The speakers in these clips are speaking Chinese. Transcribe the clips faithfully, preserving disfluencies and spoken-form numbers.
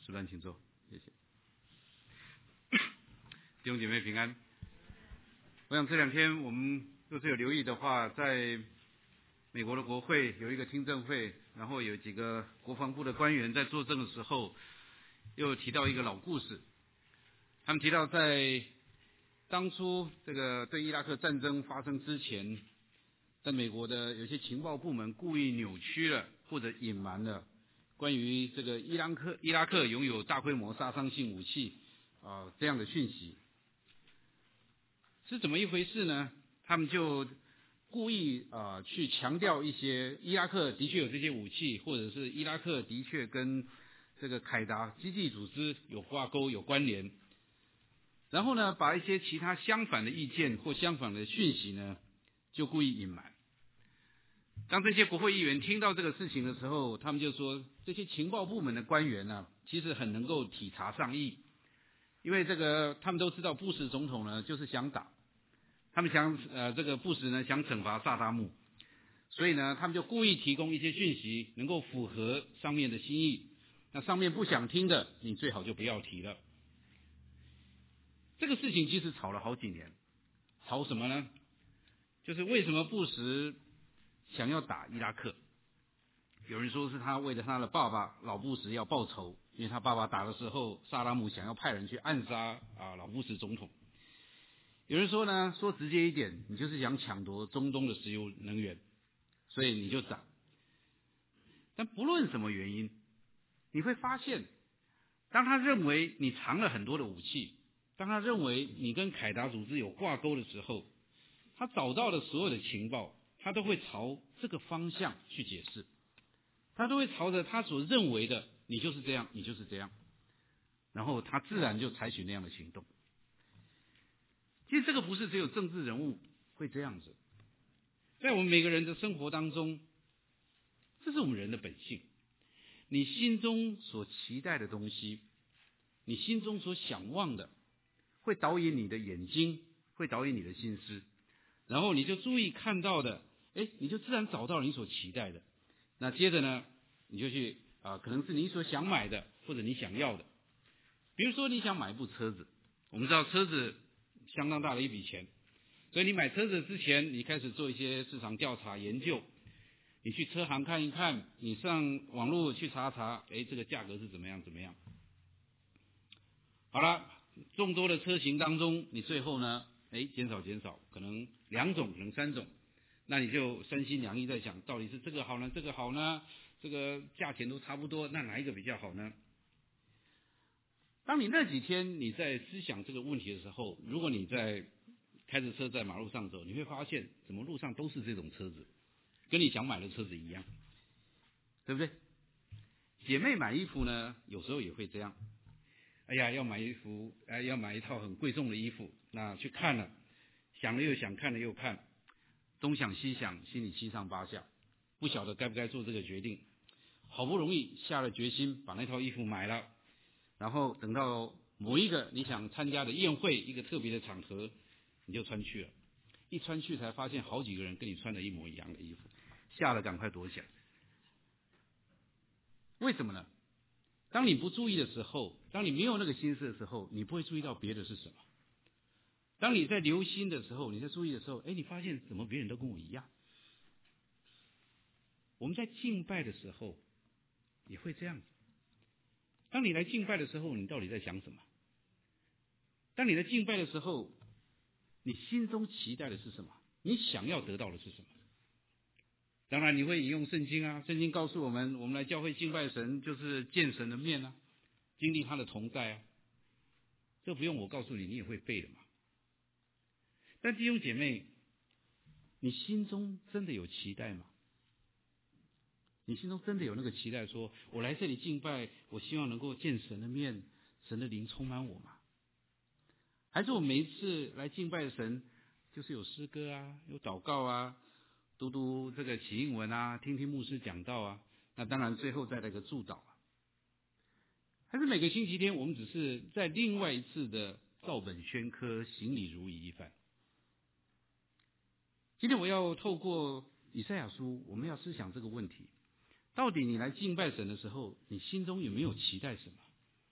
石班请坐，谢谢。弟兄姐妹平安。我想这两天我们若是有留意的话，在美国的国会有一个听证会，然后有几个国防部的官员在作证的时候，又提到一个老故事。他们提到在当初这个对伊拉克战争发生之前，在美国的有些情报部门故意扭曲了或者隐瞒了关于这个伊拉克伊拉克拥有大规模杀伤性武器啊、呃、这样的讯息。是怎么一回事呢？他们就故意啊、呃、去强调一些伊拉克的确有这些武器，或者是伊拉克的确跟这个凯达基地组织有挂钩有关联，然后呢把一些其他相反的意见或相反的讯息呢就故意隐瞒。当这些国会议员听到这个事情的时候，他们就说这些情报部门的官员呢、啊、其实很能够体察上意，因为这个他们都知道布什总统呢就是想打，他们想呃这个布什呢想惩罚萨达姆，所以呢他们就故意提供一些讯息能够符合上面的心意，那上面不想听的你最好就不要提了。这个事情其实吵了好几年，吵什么呢？就是为什么布什想要打伊拉克？有人说是他为了他的爸爸老布什要报仇，因为他爸爸打的时候萨达姆想要派人去暗杀啊老布什总统。有人说呢，说直接一点，你就是想抢夺中东的石油能源，所以你就打。但不论什么原因，你会发现，当他认为你藏了很多的武器，当他认为你跟凯达组织有挂钩的时候，他找到的所有的情报，他都会朝这个方向去解释，他都会朝着他所认为的你就是这样，你就是这样，然后他自然就采取那样的行动。其实这个不是只有政治人物会这样子，在我们每个人的生活当中，这是我们人的本性。你心中所期待的东西，你心中所想望的，会导引你的眼睛，会导引你的心思，然后你就注意看到的，哎，你就自然找到了你所期待的。那接着呢，你就去啊、呃，可能是你所想买的，或者你想要的。比如说你想买一部车子，我们知道车子相当大的一笔钱，所以你买车子之前，你开始做一些市场调查研究，你去车行看一看，你上网络去查查，哎，这个价格是怎么样怎么样。好了，众多的车型当中，你最后呢，哎，减少减少，可能两种，可能三种，那你就三心两意在想，到底是这个好呢，这个好呢，这个价钱都差不多，那哪一个比较好呢？当你那几天你在思想这个问题的时候，如果你在开着车在马路上走，你会发现怎么路上都是这种车子，跟你想买的车子一样，对不对？姐妹买衣服呢，有时候也会这样。哎呀，要买衣服，哎，要买一套很贵重的衣服，那去看了，想了又想，看了又看，东想西想，心里七上八下，不晓得该不该做这个决定。好不容易下了决心，把那套衣服买了，然后等到某一个你想参加的宴会，一个特别的场合，你就穿去了。一穿去才发现好几个人跟你穿的一模一样的衣服，吓得赶快躲起来。为什么呢？当你不注意的时候，当你没有那个心思的时候，你不会注意到别的是什么。当你在留心的时候，你在注意的时候，哎，你发现怎么别人都跟我一样。我们在敬拜的时候也会这样子。当你来敬拜的时候，你到底在想什么？当你来敬拜的时候，你心中期待的是什么？你想要得到的是什么？当然你会引用圣经啊，圣经告诉我们，我们来教会敬拜神就是见神的面啊，经历他的同在啊，这不用我告诉你，你也会背的嘛。但弟兄姐妹，你心中真的有期待吗？你心中真的有那个期待，说我来这里敬拜，我希望能够见神的面，神的灵充满我吗？还是我每一次来敬拜神，就是有诗歌啊，有祷告啊，读读这个启应文啊，听听牧师讲道啊，那当然最后再来个祝祷啊。还是每个星期天我们只是在另外一次的照本宣科，行礼如仪一番。今天我要透过以赛亚书，我们要思想这个问题，到底你来敬拜神的时候，你心中有没有期待什么？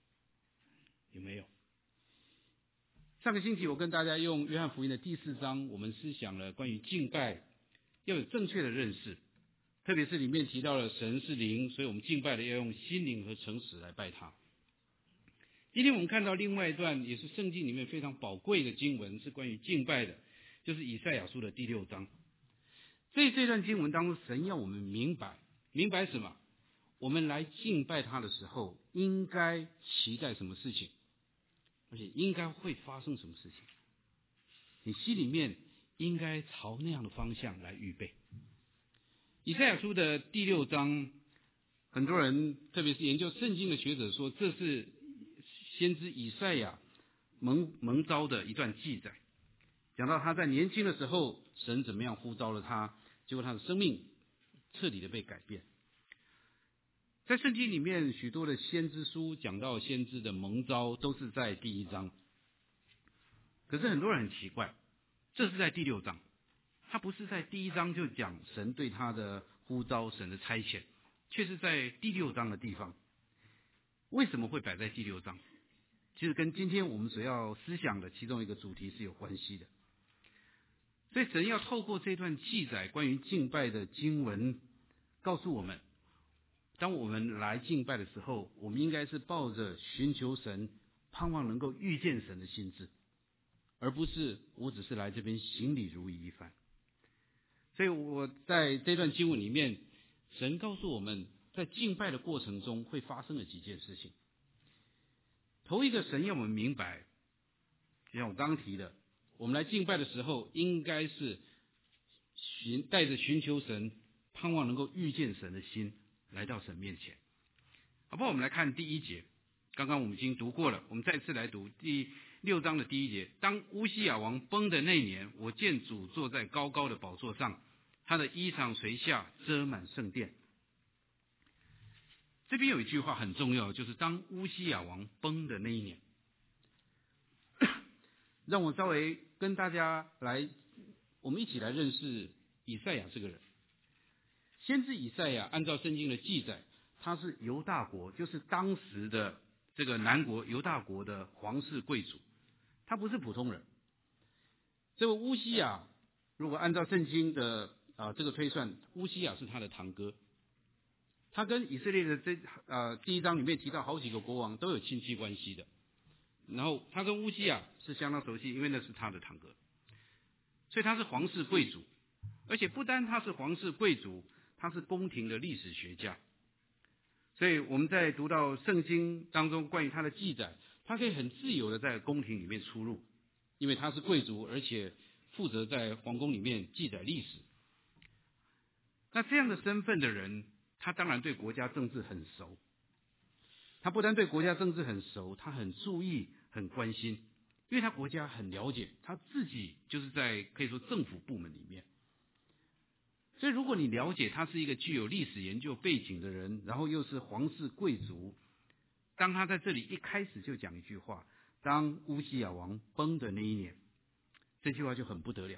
有没有？上个星期我跟大家用约翰福音的第四章，我们思想了关于敬拜要有正确的认识，特别是里面提到了神是灵，所以我们敬拜的要用心灵和诚实来拜他。今天我们看到另外一段也是圣经里面非常宝贵的经文，是关于敬拜的，就是以赛亚书的第六章。所以这段经文当中，神要我们明白明白什么？我们来敬拜他的时候，应该期待什么事情，而且应该会发生什么事情。你心里面应该朝那样的方向来预备。以赛亚书的第六章，很多人特别是研究圣经的学者说，这是先知以赛亚蒙蒙召的一段记载，讲到他在年轻的时候，神怎么样呼召了他，结果他的生命彻底的被改变。在圣经里面，许多的先知书讲到先知的蒙召，都是在第一章。可是很多人很奇怪，这是在第六章，他不是在第一章就讲神对他的呼召，神的差遣，却是在第六章的地方。为什么会摆在第六章？其实跟今天我们所要思想的其中一个主题是有关系的。所以神要透过这段记载关于敬拜的经文，告诉我们，当我们来敬拜的时候，我们应该是抱着寻求神、盼望能够遇见神的心志，而不是我只是来这边行礼如仪一番。所以我在这段经文里面，神告诉我们，在敬拜的过程中会发生的几件事情。头一个，神要我们明白，就像我刚刚提的，我们来敬拜的时候，应该是寻带着寻求神、盼望能够遇见神的心来到神面前。好不好？我们来看第一节，刚刚我们已经读过了，我们再次来读第六章的第一节。当乌西雅王崩的那年，我见主坐在高高的宝座上，他的衣裳垂下，遮满圣殿。这边有一句话很重要，就是当乌西雅王崩的那一年。让我稍微跟大家来，我们一起来认识以赛亚这个人。先知以赛亚按照圣经的记载，他是犹大国，就是当时的这个南国犹大国的皇室贵族，他不是普通人。这个乌西雅，如果按照圣经的啊、呃、这个推算，乌西雅是他的堂哥。他跟以色列的这呃第一章里面提到好几个国王都有亲戚关系的，然后他跟乌西雅是相当熟悉，因为那是他的堂哥，所以他是皇室贵族，而且不单他是皇室贵族，他是宫廷的历史学家。所以我们在读到圣经当中关于他的记载，他可以很自由的在宫廷里面出入，因为他是贵族，而且负责在皇宫里面记载历史。那这样的身份的人，他当然对国家政治很熟。他不但对国家政治很熟，他很注意、很关心，因为他国家很了解，他自己就是在可以说政府部门里面。所以如果你了解他是一个具有历史研究背景的人，然后又是皇室贵族，当他在这里一开始就讲一句话，当乌西雅王崩的那一年，这句话就很不得了。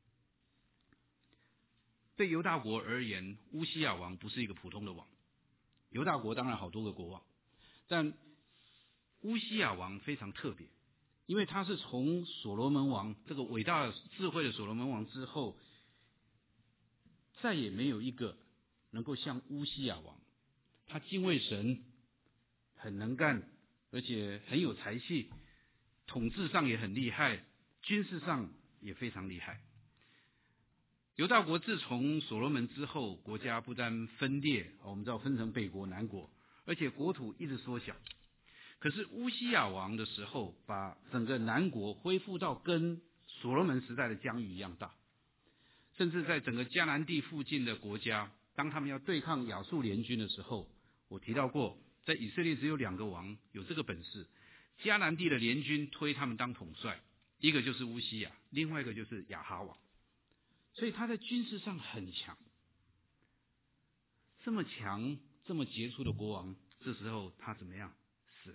对犹大国而言，乌西雅王不是一个普通的王。犹大国当然好多个国王，但乌西雅王非常特别，因为他是从所罗门王这个伟大智慧的所罗门王之后，再也没有一个能够像乌西雅王，他敬畏神，很能干，而且很有才气，统治上也很厉害，军事上也非常厉害。犹大国自从所罗门之后，国家不但分裂，我们知道分成北国、南国，而且国土一直缩小。可是乌西雅王的时候，把整个南国恢复到跟所罗门时代的疆域一样大，甚至在整个迦南地附近的国家，当他们要对抗亚述联军的时候，我提到过，在以色列只有两个王有这个本事，迦南地的联军推他们当统帅，一个就是乌西雅，另外一个就是亚哈王。所以他在军事上很强，这么强、这么杰出的国王，这时候他怎么样？死了。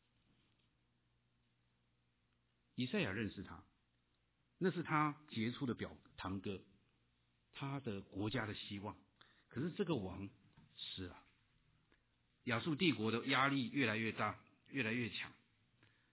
以赛亚认识他，那是他杰出的表堂哥，他的国家的希望。可是这个王死了，亚述帝国的压力越来越大，越来越强。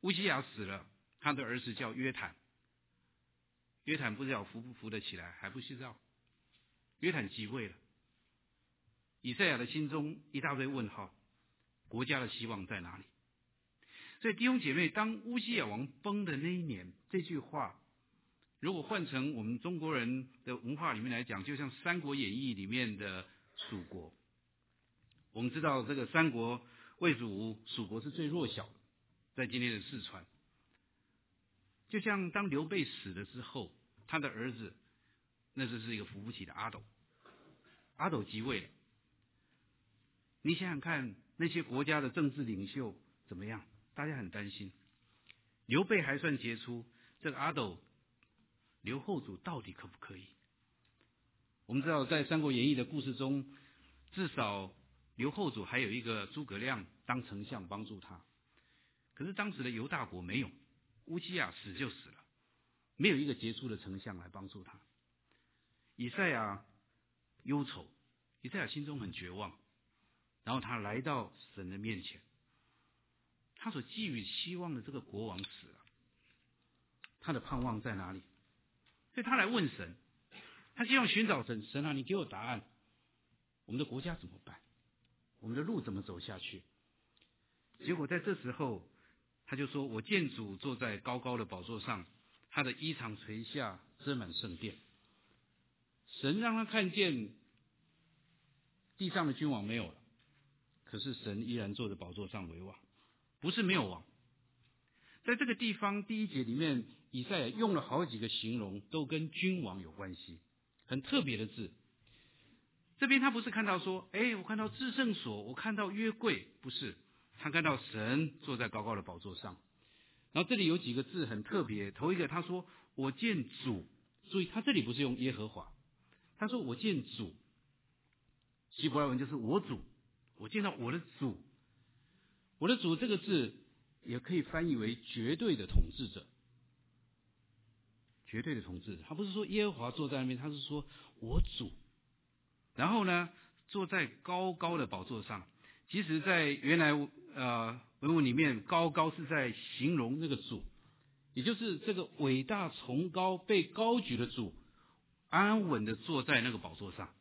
乌西雅死了，他的儿子叫约坦。约坦不知道扶不扶得起来，还不知道。约坦即位了，以赛亚的心中一大堆问号，国家的希望在哪里？所以弟兄姐妹，当乌西雅王崩的那一年，这句话如果换成我们中国人的文化里面来讲，就像《三国演义》里面的蜀国。我们知道这个三国魏蜀吴，蜀国是最弱小的，在今天的四川。就像当刘备死了之后，他的儿子那就是一个扶不起的阿斗，阿斗即位了。你想想看，那些国家的政治领袖怎么样？大家很担心。刘备还算杰出，这个阿斗刘后主到底可不可以？我们知道在《三国演义》的故事中，至少刘后主还有一个诸葛亮当丞相帮助他。可是当时的犹大国没有，乌西雅死就死了，没有一个杰出的丞相来帮助他。以赛亚忧愁，以赛亚心中很绝望，然后他来到神的面前，他所寄予希望的这个国王死了，他的盼望在哪里？所以他来问神，他希望寻找神，神啊，你给我答案，我们的国家怎么办？我们的路怎么走下去？结果在这时候，他就说：“我见主坐在高高的宝座上，他的衣裳垂下，遮满圣殿。”神让他看见地上的君王没有了，可是神依然坐在宝座上为王，不是没有王。在这个地方第一节里面，以赛亚用了好几个形容，都跟君王有关系，很特别的字。这边他不是看到说，哎，我看到至圣所，我看到约柜，不是，他看到神坐在高高的宝座上。然后这里有几个字很特别，头一个他说我见主，注意他这里不是用耶和华，他说我见主，希伯来文就是我主，我见到我的主。我的主这个字也可以翻译为绝对的统治者，绝对的统治者。他不是说耶和华坐在那边，他是说我主。然后呢，坐在高高的宝座上。其实在原来呃文文里面，高高是在形容那个主，也就是这个伟大崇高被高举的主，安稳的坐在那个宝座上。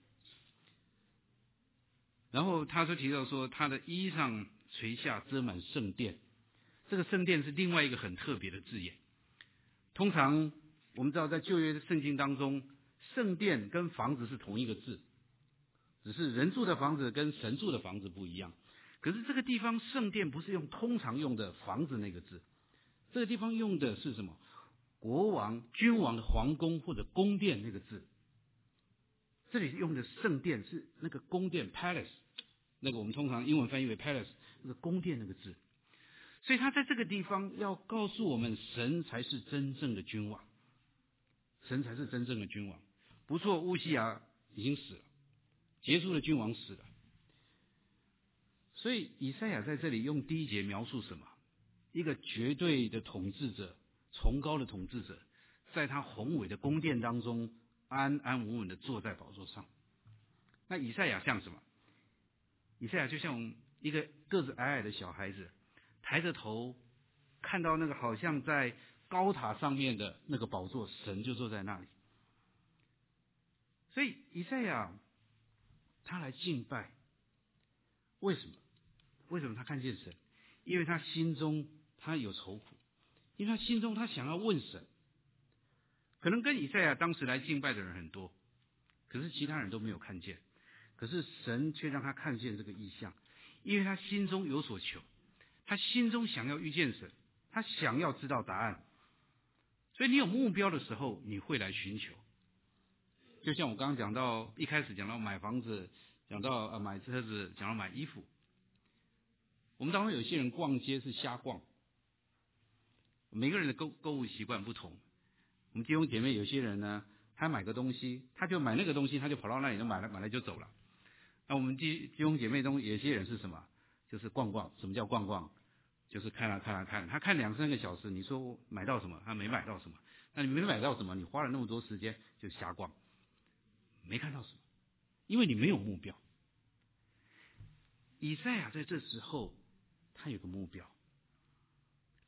然后他就提到说，他的衣裳垂下，遮满圣殿。这个圣殿是另外一个很特别的字眼。通常我们知道在旧约圣经当中，圣殿跟房子是同一个字，只是人住的房子跟神住的房子不一样。可是这个地方圣殿不是用通常用的房子那个字，这个地方用的是什么？国王、君王的皇宫或者宫殿那个字。这里用的圣殿是那个宫殿 palace， 那个我们通常英文翻译为 palace， 那个宫殿那个字。所以他在这个地方要告诉我们，神才是真正的君王，神才是真正的君王。不错，乌西雅已经死了，杰出的君王死了。所以以赛亚在这里用第一节描述什么？一个绝对的统治者，崇高的统治者，在他宏伟的宫殿当中安安稳稳的坐在宝座上。那以赛亚像什么？以赛亚就像一个个子矮矮的小孩子，抬着头看到那个好像在高塔上面的那个宝座，神就坐在那里。所以以赛亚他来敬拜，为什么？为什么他看见神？因为他心中他有愁苦，因为他心中他想要问神。可能跟以赛亚当时来敬拜的人很多，可是其他人都没有看见，可是神却让他看见这个异象，因为他心中有所求，他心中想要遇见神，他想要知道答案。所以你有目标的时候，你会来寻求。就像我刚刚讲到，一开始讲到买房子，讲到呃买车子，讲到买衣服。我们当中有些人逛街是瞎逛，每个人的购购物习惯不同。我们弟兄姐妹有些人呢，他买个东西，他就买那个东西，他就跑到那里就买了，买了就走了。那我们弟弟兄姐妹中有些人是什么？就是逛逛。什么叫逛逛？就是看啊看啊看，他看两三个小时，你说买到什么？他没买到什么。那你没买到什么？你花了那么多时间就瞎逛，没看到什么，因为你没有目标。以赛亚在这时候他有个目标，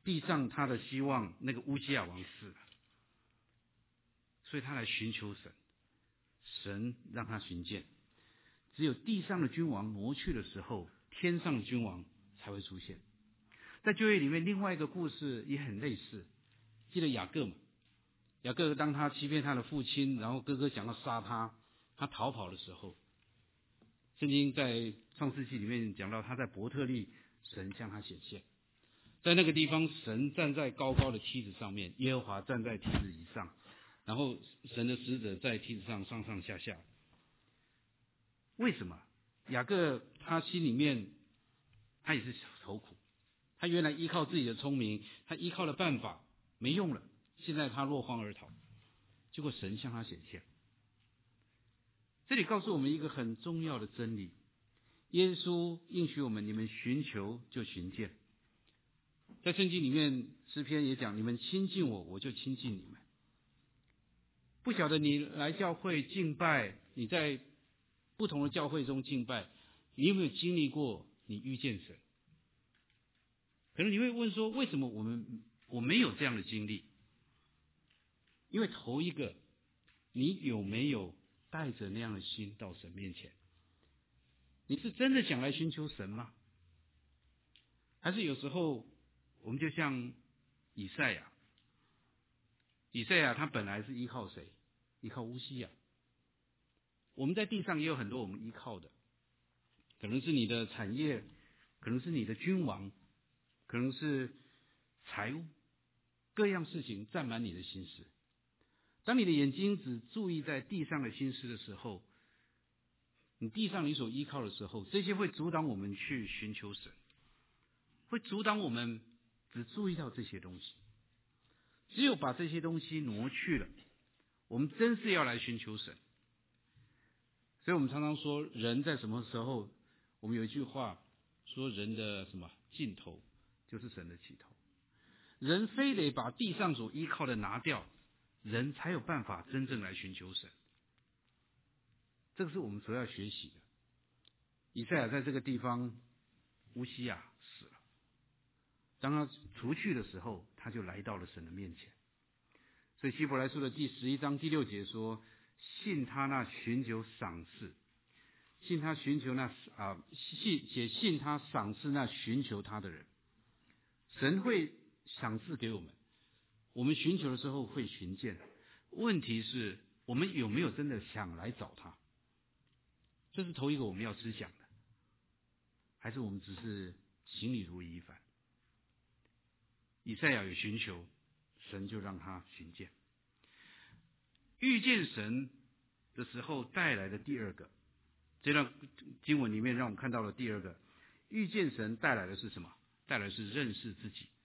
地上他的希望那个乌西亚王死了，所以他来寻求神，神让他寻见。只有地上的君王挪去的时候，天上的君王才会出现。在旧约里面，另外一个故事也很类似，记得雅各嘛？雅各当他欺骗他的父亲，然后哥哥想要杀他，他逃跑的时候，圣经在创世纪里面讲到，他在伯特利，神向他显现，在那个地方，神站在高高的梯子上面，耶和华站在梯子以上，然后神的使者在梯子上上上下下。为什么？雅各他心里面他也是愁苦，他原来依靠自己的聪明，他依靠的办法没用了，现在他落荒而逃，结果神向他显现。这里告诉我们一个很重要的真理，耶稣应许我们，你们寻求就寻见。在圣经里面，诗篇也讲，你们亲近我，我就亲近你们。不晓得你来教会敬拜，你在不同的教会中敬拜，你有没有经历过你遇见神？可能你会问说，为什么我们我没有这样的经历？因为头一个，你有没有带着那样的心到神面前？你是真的想来寻求神吗？还是有时候我们就像以赛亚，以赛亚他本来是依靠谁？依靠乌西亚。我们在地上也有很多我们依靠的，可能是你的产业，可能是你的君王，可能是财务，各样事情占满你的心思。当你的眼睛只注意在地上的心思的时候，你地上你所依靠的时候，这些会阻挡我们去寻求神，会阻挡我们只注意到这些东西。只有把这些东西挪去了，我们真是要来寻求神。所以我们常常说，人在什么时候，我们有一句话说，人的什么尽头就是神的起头。人非得把地上所依靠的拿掉，人才有办法真正来寻求神。这个是我们所要学习的。以赛亚在这个地方，乌西亚死了，当他除去的时候，他就来到了神的面前。所以希伯来书的第十一章第六节说，信他那寻求赏赐，信他寻求那啊信也信他赏赐那寻求他的人，神会赏赐给我们，我们寻求的时候会寻见。问题是我们有没有真的想来找他？这是头一个我们要思想的，还是我们只是行礼如仪一番？以赛亚有寻求，神就让他寻见。遇见神的时候带来的第二个，这段经文里面让我们看到了第二个，遇见神带来的是什么？带来的是认识自己。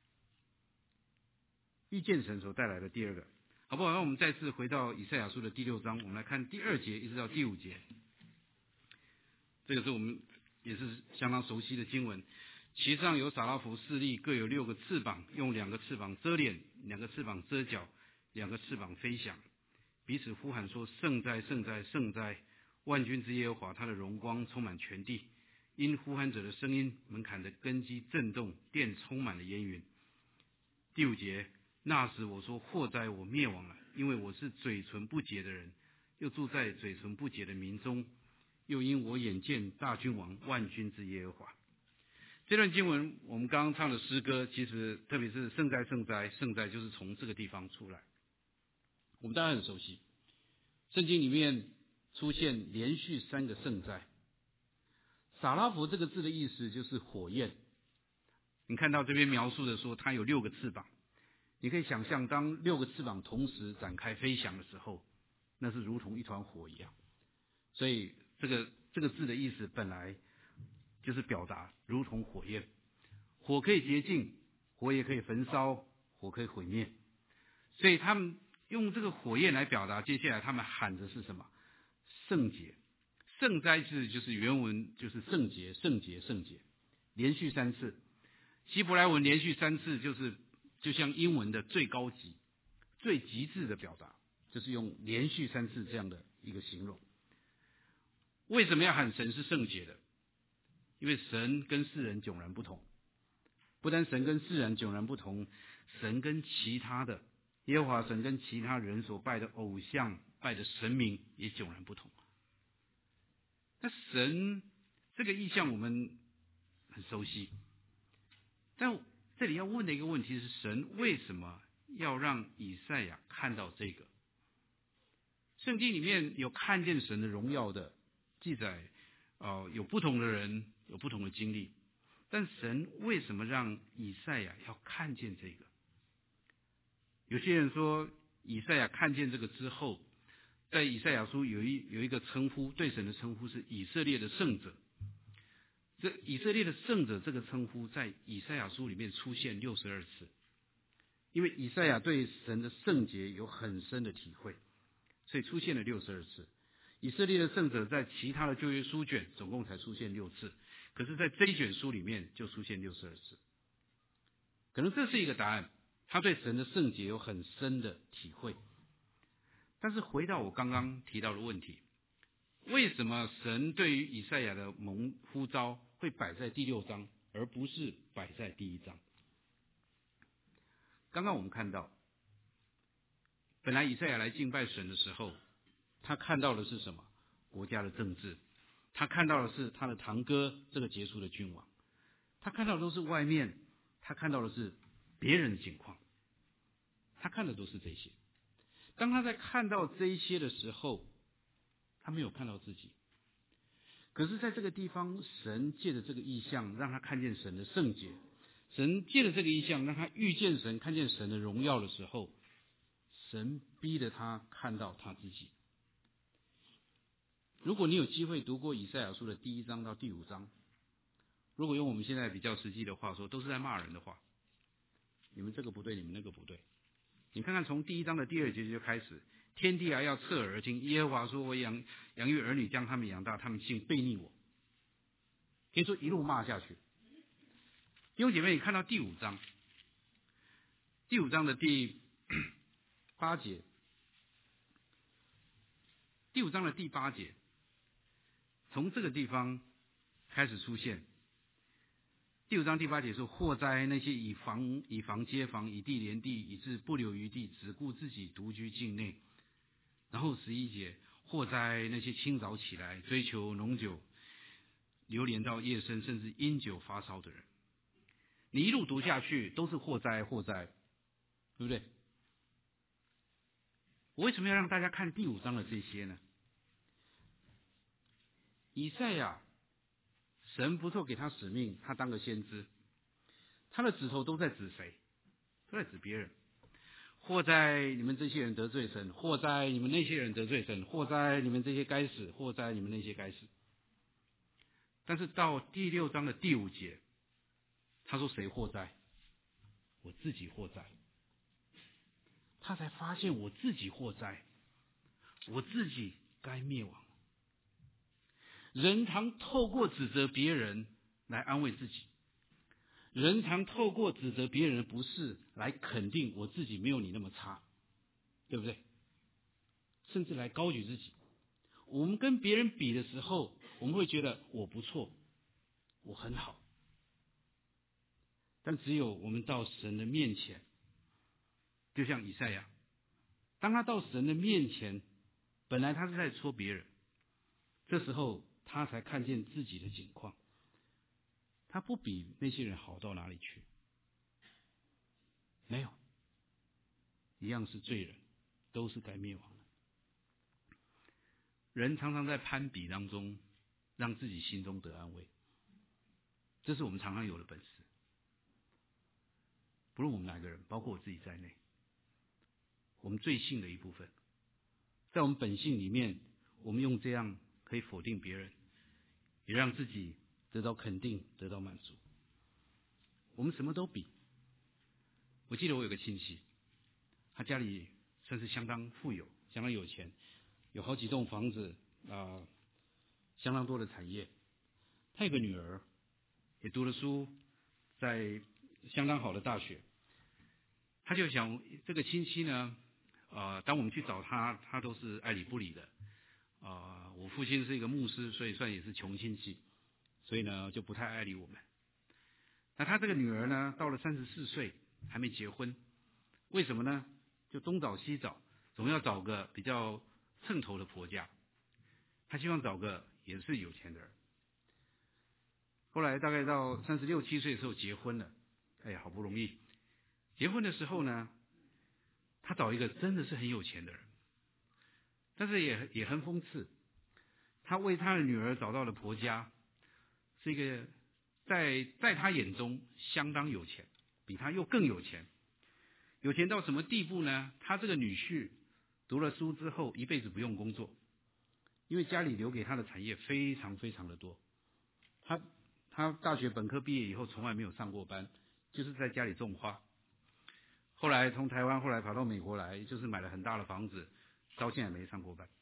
遇见神所带来的第二个，好不好？那我们再次回到以赛亚书的第六章，我们来看第二节一直到第五节。这个是我们也是相当熟悉的经文。其上有撒拉弗四立，各有六个翅膀，用两个翅膀遮脸，两个翅膀遮脚，两个翅膀飞翔，彼此呼喊说：圣哉，圣哉，圣哉！万军之耶和华，他的荣光充满全地。因呼喊者的声音，门槛的根基震动，殿充满了烟云。第五节，那时我说：祸哉，我灭亡了，因为我是嘴唇不洁的人，又住在嘴唇不洁的民中，又因我眼见大君王，万军之耶和华。这段经文我们刚刚唱的诗歌，其实特别是圣哉圣哉圣哉，就是从这个地方出来。我们当然很熟悉，圣经里面出现连续三个圣哉。撒拉弗这个字的意思就是火焰。你看到这边描述的说它有六个翅膀，你可以想象当六个翅膀同时展开飞翔的时候，那是如同一团火一样。所以这个这个字的意思本来就是表达如同火焰，火可以洁净，火也可以焚烧，火可以毁灭。所以他们用这个火焰来表达，接下来他们喊的是什么？圣洁。圣哉字就是原文就是圣洁，圣洁，圣洁，连续三次。希伯来文连续三次，就是就像英文的最高级、最极致的表达，就是用连续三次这样的一个形容。为什么要喊神是圣洁的？因为神跟世人迥然不同。 不但神跟世人迥然不同，神跟其他的耶和华神跟其他人所拜的偶像、拜的神明也迥然不同。那神这个意象我们很熟悉，但这里要问的一个问题是，神为什么要让以赛亚看到这个？圣经里面有看见神的荣耀的记载，呃，有不同的人有不同的经历，但神为什么让以赛亚要看见这个？有些人说，以赛亚看见这个之后，在以赛亚书有一有一个称呼，对神的称呼是以色列的圣者。这以色列的圣者这个称呼在以赛亚书里面出现六十二次，因为以赛亚对神的圣洁有很深的体会，所以出现了六十二次。以色列的圣者在其他的旧约书卷总共才出现六次，可是在这一卷书里面就出现六十二次。可能这是一个答案，他对神的圣洁有很深的体会。但是回到我刚刚提到的问题，为什么神对于以赛亚的蒙呼召会摆在第六章，而不是摆在第一章？刚刚我们看到，本来以赛亚来敬拜神的时候，他看到的是什么？国家的政治，他看到的是他的堂哥这个杰出的君王，他看到的都是外面，他看到的是别人的情况，他看的都是这些。当他在看到这一些的时候，他没有看到自己。可是在这个地方，神借着这个意象让他看见神的圣洁，神借着这个意象让他遇见神，看见神的荣耀的时候，神逼着他看到他自己。如果你有机会读过以赛亚书的第一章到第五章，如果用我们现在比较实际的话说，都是在骂人的话，你们这个不对，你们那个不对。你看看从第一章的第二节就开始，天地啊要侧耳而听，耶和华说，我养养育儿女，将他们养大，他们竟背逆我。可以说一路骂下去。弟兄姐妹，你看到第五章，第五章的第八节，第五章的第八节，从这个地方开始出现。第五章第八节说，祸哉那些以房以房接房，以地连地，以致不留余地，只顾自己独居境内。然后十一节，祸哉那些清早起来追求浓酒，流连到夜深，甚至因酒发烧的人。你一路读下去都是祸哉祸哉，对不对？我为什么要让大家看第五章的这些呢？以赛亚神不错给他使命，他当个先知，他的指头都在指谁？都在指别人。祸哉你们这些人得罪神，祸哉你们那些人得罪神，祸哉你们这些该死，祸哉你们那些该死。但是到第六章的第五节，他说谁祸哉？我自己祸哉。他才发现我自己祸哉，我自己该灭亡。人常透过指责别人来安慰自己，人常透过指责别人的不是来肯定我自己没有你那么差，对不对？甚至来高举自己。我们跟别人比的时候，我们会觉得我不错，我很好。但只有我们到神的面前，就像以赛亚，当他到神的面前，本来他是在说别人，这时候他才看见自己的境况。他不比那些人好到哪里去，没有，一样是罪人，都是该灭亡的。人常常在攀比当中让自己心中得安慰，这是我们常常有的本事。不论我们哪个人，包括我自己在内，我们罪性的一部分，在我们本性里面，我们用这样可以否定别人，也让自己得到肯定，得到满足。我们什么都比。我记得我有个亲戚，他家里算是相当富有，相当有钱，有好几栋房子啊、呃，相当多的产业。他有个女儿，也读了书，在相当好的大学。他就想这个亲戚呢，呃，当我们去找他，他都是爱理不理的。啊、呃，我父亲是一个牧师，所以算也是穷亲戚，所以呢就不太爱理我们。 那他这个女儿呢，到了三十四岁还没结婚，为什么呢？就东找西找，总要找个比较称头的婆家。他希望找个也是有钱的人。后来大概到三十六七岁的时候结婚了，哎呀，好不容易。结婚的时候呢，他找一个真的是很有钱的人，但是也也很讽刺，他为他的女儿找到了婆家，是一个在在他眼中相当有钱，比他又更有钱。有钱到什么地步呢？他这个女婿读了书之后，一辈子不用工作，因为家里留给他的产业非常非常的多。他他大学本科毕业以后，从来没有上过班，就是在家里种花。后来从台湾后来跑到美国来，就是买了很大的房子，到现在没上过班。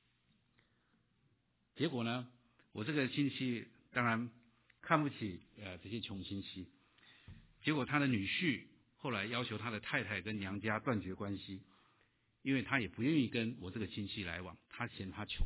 结果呢，我这个亲戚当然看不起呃这些穷亲戚，结果他的女婿后来要求他的太太跟娘家断绝关系，因为他也不愿意跟我这个亲戚来往，他嫌他穷。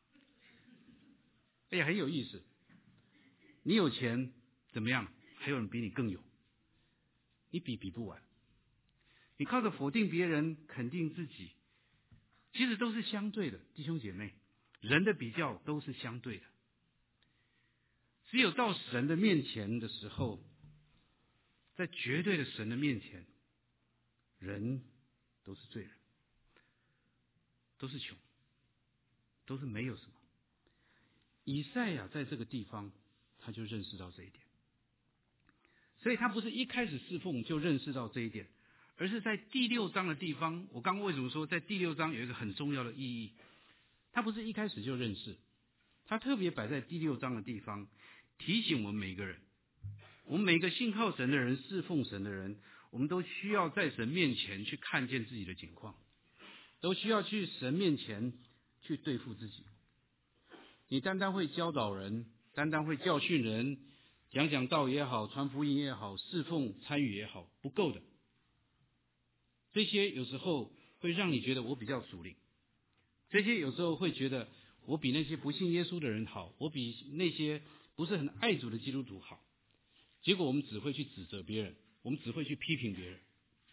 哎呀，很有意思。你有钱怎么样？还有人比你更有，你比比不完。你靠着否定别人，肯定自己，其实都是相对的，弟兄姐妹，人的比较都是相对的。只有到神的面前的时候，在绝对的神的面前，人都是罪人，都是穷，都是没有什么。以赛亚在这个地方，他就认识到这一点，所以他不是一开始侍奉就认识到这一点，而是在第六章的地方。我刚刚为什么说在第六章有一个很重要的意义？他不是一开始就认识，他特别摆在第六章的地方，提醒我们每个人，我们每个信靠神的人、侍奉神的人，我们都需要在神面前去看见自己的境况，都需要去神面前去对付自己。你单单会教导人，单单会教训人，讲讲道也好，传福音也好，侍奉参与也好，不够的。这些有时候会让你觉得我比较属灵，这些有时候会觉得我比那些不信耶稣的人好，我比那些不是很爱主的基督徒好。结果我们只会去指责别人，我们只会去批评别人。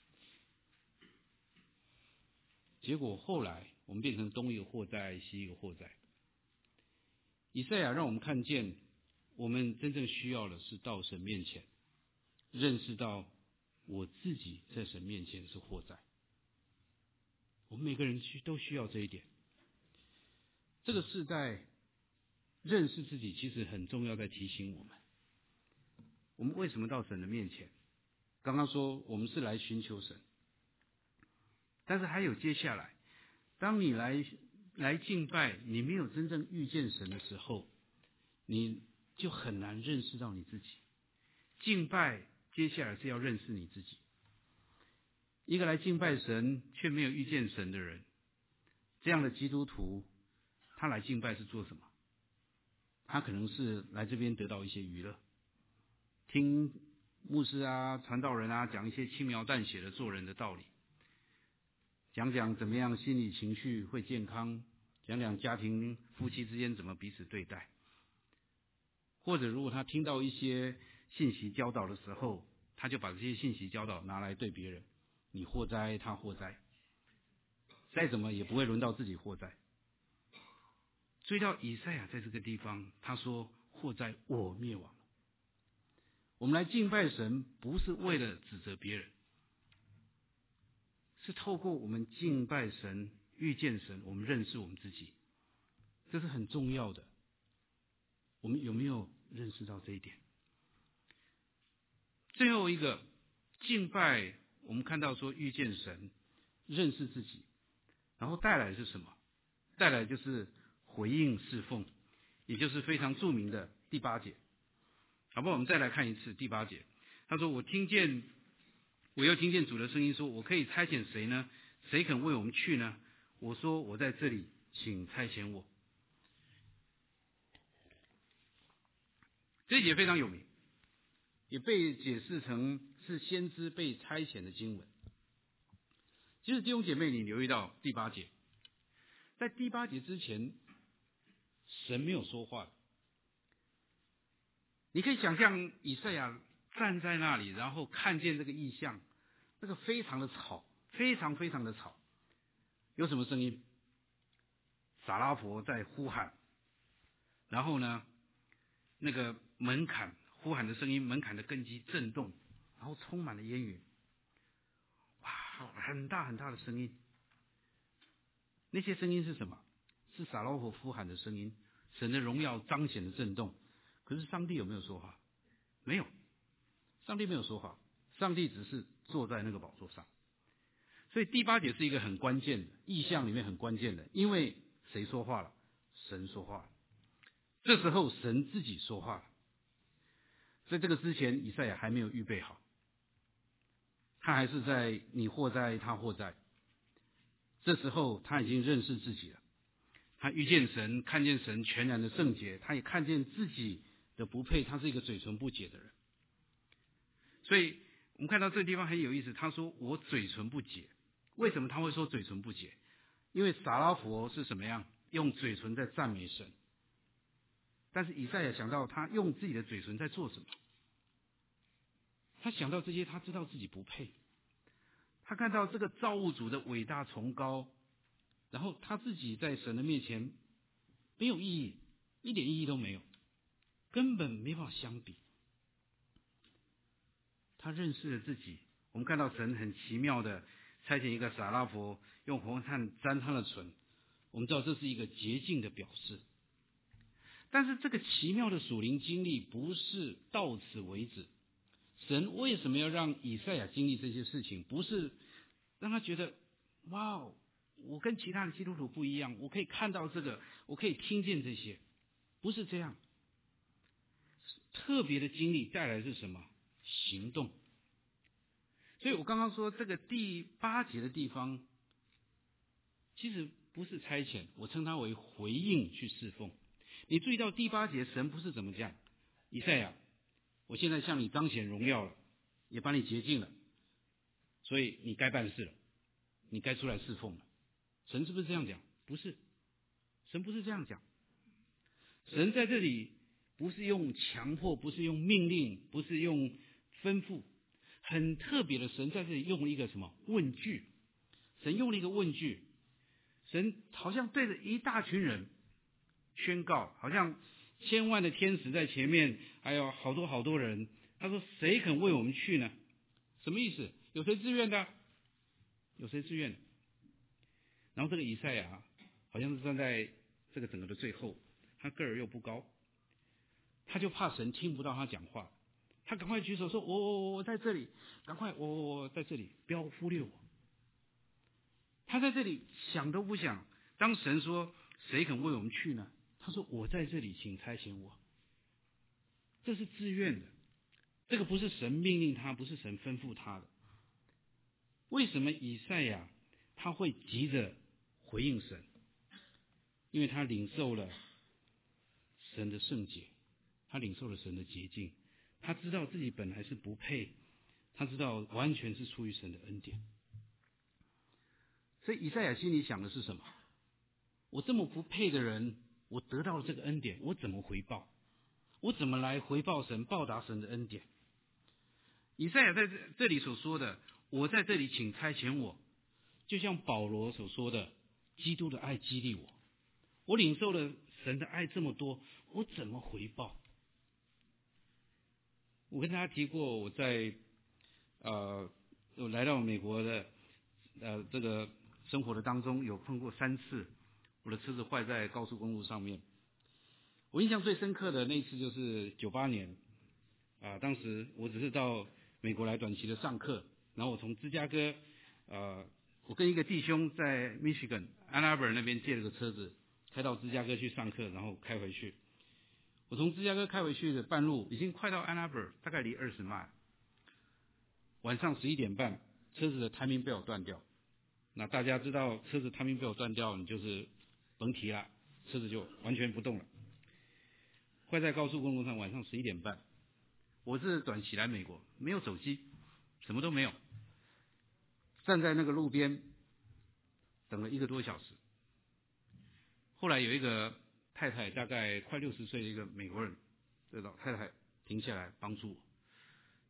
结果后来我们变成东一个祸灾，西一个祸灾。以赛亚让我们看见，我们真正需要的是到神面前，认识到我自己在神面前是祸灾。我们每个人都需要这一点。这个世代认识自己其实很重要，在提醒我们，我们为什么到神的面前？刚刚说我们是来寻求神，但是还有接下来，当你来来敬拜，你没有真正遇见神的时候，你就很难认识到你自己。敬拜接下来是要认识你自己。一个来敬拜神却没有遇见神的人，这样的基督徒，他来敬拜是做什么？他可能是来这边得到一些娱乐，听牧师啊、传道人啊讲一些轻描淡写的做人的道理，讲讲怎么样心理情绪会健康，讲讲家庭夫妻之间怎么彼此对待。或者如果他听到一些信息教导的时候，他就把这些信息教导拿来对别人，你祸灾他祸灾，再怎么也不会轮到自己祸灾。追到以赛亚在这个地方，他说祸灾我灭亡了。我们来敬拜神不是为了指责别人，是透过我们敬拜神、遇见神，我们认识我们自己，这是很重要的。我们有没有认识到这一点？最后一个敬拜，我们看到说遇见神、认识自己，然后带来的是什么？带来就是回应侍奉，也就是非常著名的第八节。好不好？我们再来看一次第八节。他说：“我听见，我又听见主的声音说，我可以差遣谁呢？谁肯为我们去呢？我说我在这里，请差遣我。”这一节非常有名，也被解释成是先知被差遣的经文。其实弟兄姐妹，你留意到第八节，在第八节之前，神没有说话。你可以想象以赛亚站在那里，然后看见这个异象，那个非常的吵，非常非常的吵。有什么声音？撒拉佛在呼喊，然后呢，那个门槛呼喊的声音，门槛的根基震动，然后充满了烟云。哇，很大很大的声音。那些声音是什么？是撒拉佛呼喊的声音，神的荣耀彰显的震动。可是上帝有没有说话？没有，上帝没有说话，上帝只是坐在那个宝座上。所以第八节是一个很关键的意象里面很关键的，因为谁说话了？神说话了。这时候神自己说话了。在这个之前，以赛亚还没有预备好，他还是在你或在他或在。这时候他已经认识自己了，他遇见神，看见神全然的圣洁，他也看见自己的不配，他是一个嘴唇不洁的人。所以我们看到这个地方很有意思，他说我嘴唇不洁。为什么他会说嘴唇不洁？因为撒拉佛是什么样？用嘴唇在赞美神。但是以赛亚想到他用自己的嘴唇在做什么？他想到这些，他知道自己不配。他看到这个造物主的伟大崇高，然后他自己在神的面前没有意义，一点意义都没有，根本没法相比。他认识了自己。我们看到神很奇妙的差遣一个撒拉佛用红炭沾他的唇，我们知道这是一个洁净的表示。但是这个奇妙的属灵经历不是到此为止。神为什么要让以赛亚经历这些事情？不是让他觉得哇，我跟其他的基督徒不一样，我可以看到这个，我可以听见这些，不是这样。特别的经历带来的是什么？行动。所以我刚刚说这个第八节的地方，其实不是差遣，我称它为回应去侍奉。你注意到第八节，神不是怎么讲？以赛亚，我现在向你彰显荣耀了，也把你洁净了，所以你该办事了，你该出来侍奉了。神是不是这样讲？不是，神不是这样讲。神在这里不是用强迫，不是用命令，不是用吩咐，很特别的，神在这里用了一个什么问句？神用了一个问句，神好像对着一大群人宣告，好像千万的天使在前面，还有好多好多人。他说：“谁肯为我们去呢？”什么意思？有谁自愿的？有谁自愿的？然后这个以赛亚好像是站在这个整个的最后，他个儿又不高，他就怕神听不到他讲话，他赶快举手说：“我我我在这里，赶快我我我在这里，不要忽略我。”他在这里想都不想。当神说：“谁肯为我们去呢？”他说：“我在这里，请差遣我。”这是自愿的，这个不是神命令他，不是神吩咐他的。为什么以赛亚他会急着回应神？因为他领受了神的圣洁，他领受了神的洁净，他知道自己本来是不配，他知道完全是出于神的恩典。所以以赛亚心里想的是什么？我这么不配的人，我得到了这个恩典，我怎么回报？我怎么来回报神，报答神的恩典？以赛亚在这里所说的，我在这里请差遣我，就像保罗所说的，基督的爱激励我，我领受了神的爱这么多，我怎么回报？我跟大家提过，我在呃我来到美国的呃这个生活的当中，有碰过三次我的车子坏在高速公路上面。我印象最深刻的那一次就是九八年啊、呃，当时我只是到美国来短期的上课，然后我从芝加哥，呃，我跟一个弟兄在 Michigan Ann Arbor 那边借了个车子，开到芝加哥去上课，然后开回去。我从芝加哥开回去的半路，已经快到 Ann Arbor， 大概离二十迈。晚上十一点半，车子的 timing belt 断掉。那大家知道车子 timing belt 断掉，你就是甭提了，车子就完全不动了。坏在高速公路上，晚上十一点半，我是短期来美国，没有手机，什么都没有，站在那个路边等了一个多小时。后来有一个太太，大概快六十岁的一个美国人，这老太太停下来帮助我。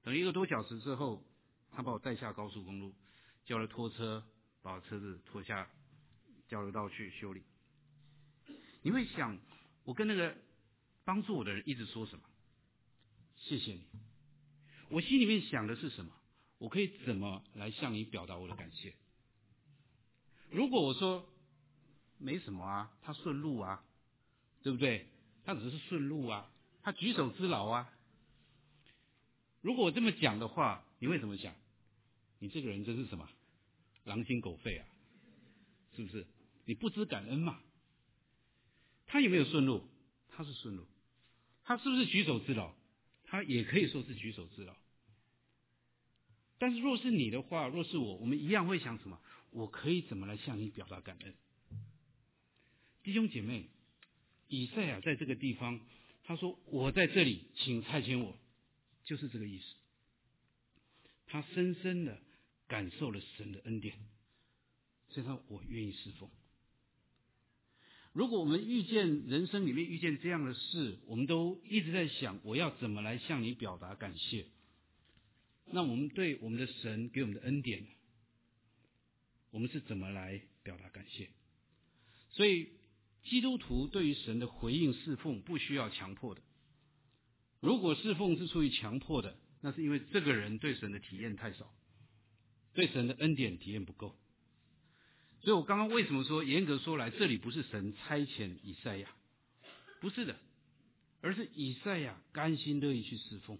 等一个多小时之后，他把我带下高速公路，叫了拖车把我车子拖下交流道去修理。你会想，我跟那个帮助我的人一直说什么？谢谢你。我心里面想的是什么？我可以怎么来向你表达我的感谢？如果我说没什么啊，他顺路啊，对不对？他只是顺路啊，他举手之劳啊。如果我这么讲的话，你会怎么想？你这个人真是什么狼心狗肺啊，是不是？你不知感恩嘛？他有没有顺路？他是顺路。他是不是举手之劳？他也可以说是举手之劳。但是若是你的话，若是我，我们一样会想什么？我可以怎么来向你表达感恩？弟兄姐妹，以赛亚在这个地方，他说我在这里，请差遣我，就是这个意思。他深深的感受了神的恩典，所以他说我愿意侍奉。如果我们遇见人生里面遇见这样的事，我们都一直在想我要怎么来向你表达感谢，那我们对我们的神给我们的恩典，我们是怎么来表达感谢？所以基督徒对于神的回应侍奉不需要强迫的。如果侍奉是出于强迫的，那是因为这个人对神的体验太少，对神的恩典体验不够。所以我刚刚为什么说严格说来，这里不是神差遣以赛亚，不是的，而是以赛亚甘心乐意去侍奉。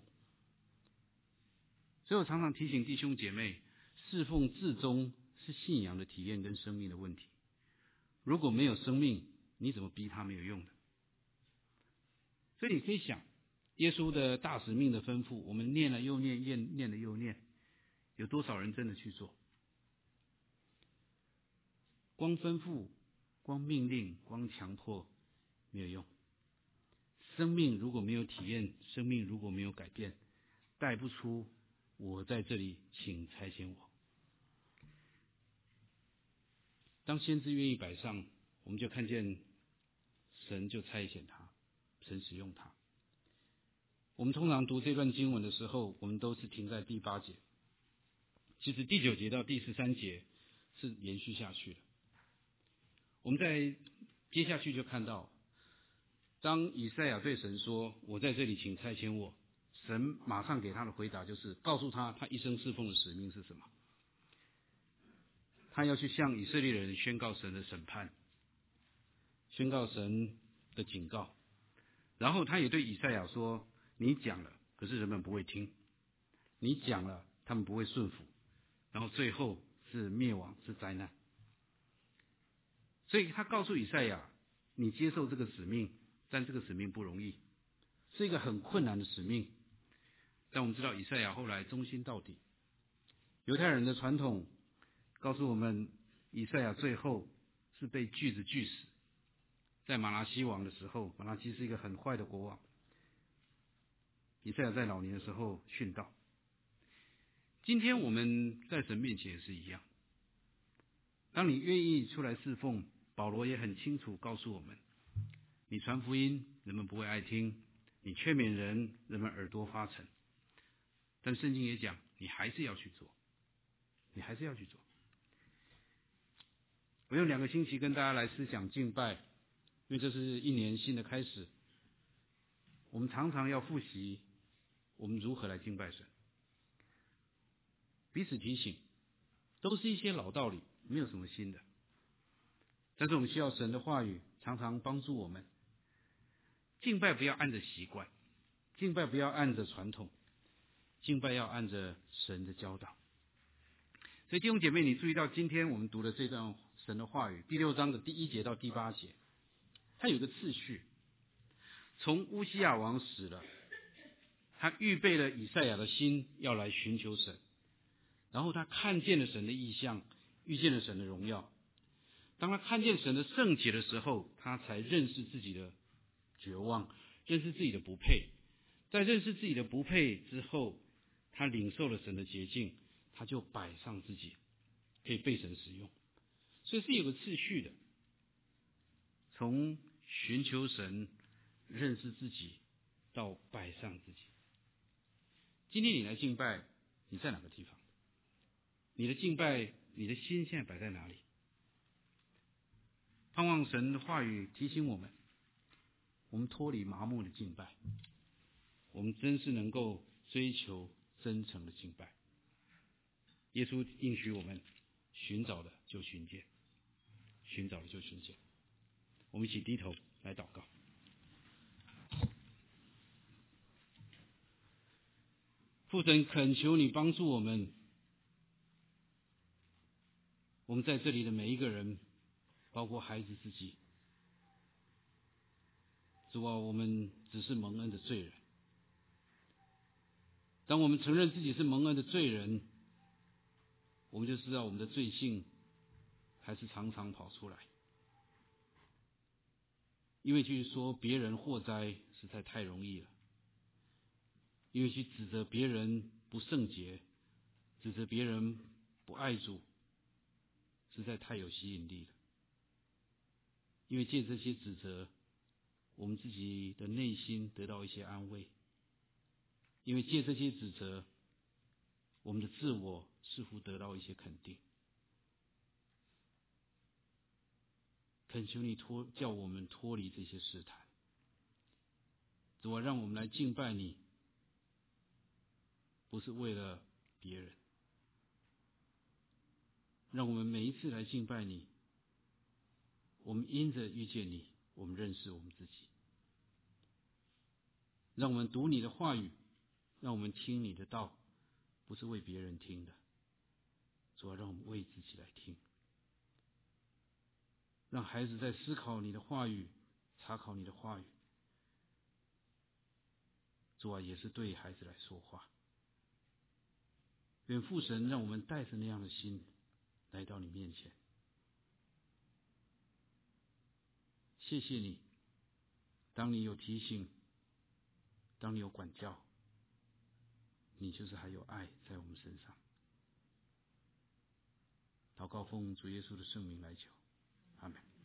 所以我常常提醒弟兄姐妹，侍奉至终是信仰的体验跟生命的问题。如果没有生命，你怎么逼他没有用的？所以你可以想，耶稣的大使命的吩咐，我们念了又念，念念了又念，有多少人真的去做？光吩咐、光命令、光强迫没有用。生命如果没有体验，生命如果没有改变，带不出我在这里，请差遣我。当先知愿意摆上，我们就看见神就差遣他，神使用他。我们通常读这段经文的时候，我们都是停在第八节，其实第九节到第十三节是延续下去的。我们在接下去就看到，当以赛亚对神说我在这里，请差遣我，神马上给他的回答就是告诉他他一生侍奉的使命是什么。他要去向以色列人宣告神的审判，宣告神的警告。然后他也对以赛亚说，你讲了，可是人们不会听，你讲了，他们不会顺服，然后最后是灭亡，是灾难。所以他告诉以赛亚，你接受这个使命，但这个使命不容易，是一个很困难的使命。但我们知道以赛亚后来忠心到底。犹太人的传统告诉我们，以赛亚最后是被锯子锯死。在马拿西王的时候，马拿西是一个很坏的国王，以赛亚在老年的时候殉道。今天我们在神面前也是一样，当你愿意出来侍奉，保罗也很清楚告诉我们，你传福音人们不会爱听，你劝勉人人们耳朵发沉，但圣经也讲你还是要去做，你还是要去做。我用两个星期跟大家来思想敬拜，因为这是一年新的开始，我们常常要复习我们如何来敬拜神，彼此提醒，都是一些老道理，没有什么新的。但是我们需要神的话语常常帮助我们。敬拜不要按着习惯，敬拜不要按着传统，敬拜要按着神的教导。所以弟兄姐妹，你注意到今天我们读的这段神的话语，第六章的第一节到第八节，它有个次序。从乌西亚王死了，他预备了以赛亚的心要来寻求神，然后他看见了神的异象，遇见了神的荣耀。当他看见神的圣洁的时候，他才认识自己的绝望，认识自己的不配。在认识自己的不配之后，他领受了神的洁净，他就摆上自己，可以被神使用。所以是有个次序的，从寻求神、认识自己到摆上自己。 今天你来敬拜，你在哪个地方？你的敬拜，你的心现在摆在哪里？盼望神的话语提醒我们，我们脱离麻木的敬拜，我们真是能够追求真诚的敬拜。耶稣应许我们，寻找的就寻见，寻找的就寻见。我们一起低头来祷告。父神，恳求你帮助我们，我们在这里的每一个人，包括孩子自己，主啊，我们只是蒙恩的罪人。当我们承认自己是蒙恩的罪人，我们就知道我们的罪性还是常常跑出来。因为去说别人祸灾实在太容易了，因为去指责别人不圣洁，指责别人不爱主，实在太有吸引力了。因为借这些指责，我们自己的内心得到一些安慰；因为借这些指责，我们的自我似乎得到一些肯定。恳求你脱叫我们脱离这些试探，主啊，让我们来敬拜你，不是为了别人，让我们每一次来敬拜你，我们因着遇见你，我们认识我们自己。让我们读你的话语，让我们听你的道，不是为别人听的，主啊，让我们为自己来听。让孩子在思考你的话语，查考你的话语，主啊，也是对孩子来说话。愿父神让我们带着那样的心来到你面前。谢谢你，当你有提醒，当你有管教，你就是还有爱在我们身上。祷告奉主耶稣的圣名来求，阿们。